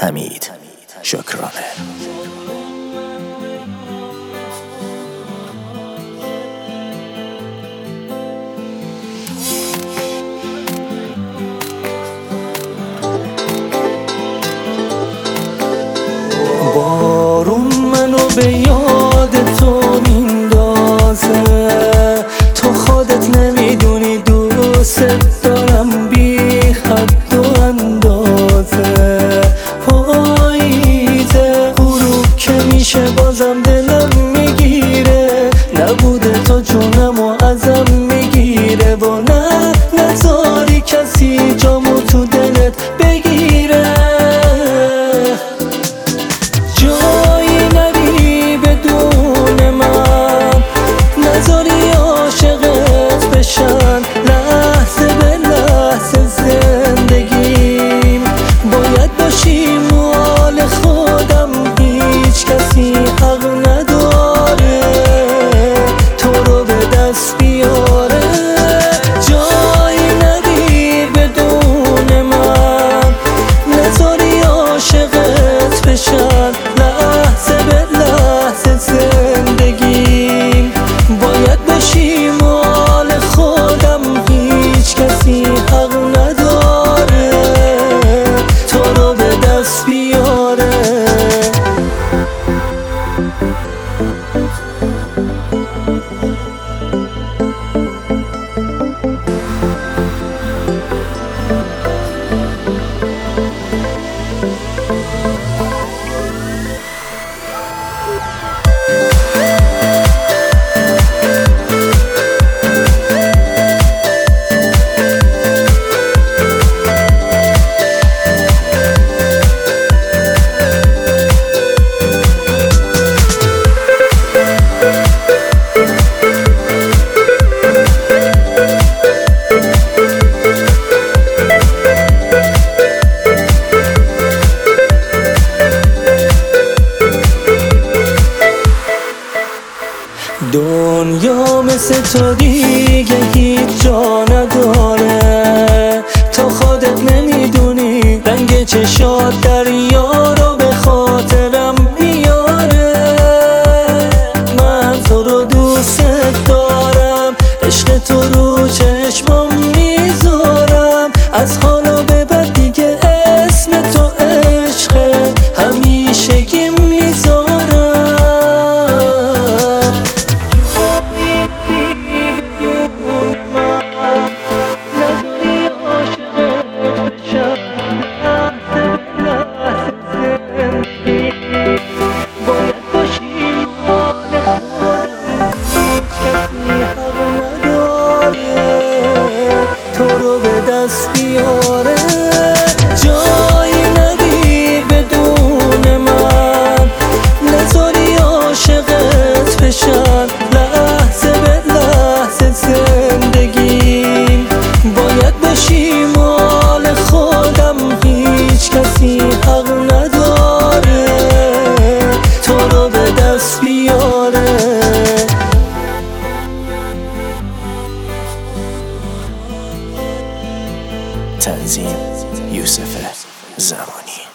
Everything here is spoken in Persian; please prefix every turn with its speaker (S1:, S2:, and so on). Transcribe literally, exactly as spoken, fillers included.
S1: حمید شکرانه.
S2: بارون منو به یاد تو میندازه، تو خودت نمیدونی دوست دارم بی حد و اندازه. پاییزه غروب که میشه بازم دلم میگیره، نبوده تو جونمو ازم میگیره و نه نذاری کسی جامو تو دلت بگیره. جایی نری بدون من، نذاری عاشقت بشن لحظه به لحظه زندگیم. باید باشی مال خودم، هیچ کسی حق نداره تو رو به دست بیاره. جایی نری بدون من، نذاری عاشقت بشن لحظه به لحظه زندگیم. باید باشی مال خودم، هیچ کسی حق نداره تو رو به دست بیاره. دنیا مثل تو دیگه هیچ جا نداره، تو خودت نمیدونی رنگ چشات دریا رو به خاطرم میاره. من تو رو دوست دارم، عشق تو رو چشمام میذارم. از حالا به بعد دیگه اسم تو عشقه، همیشگی میذارم. دست بیاره. جایی نری بدون من، نذاری عاشقت بشن لحظه به لحظه زندگیم. باید باشی مال خودم، هیچ کسی حق نداره تو رو به دست بیاره.
S1: تنظیم یوسف زمانی.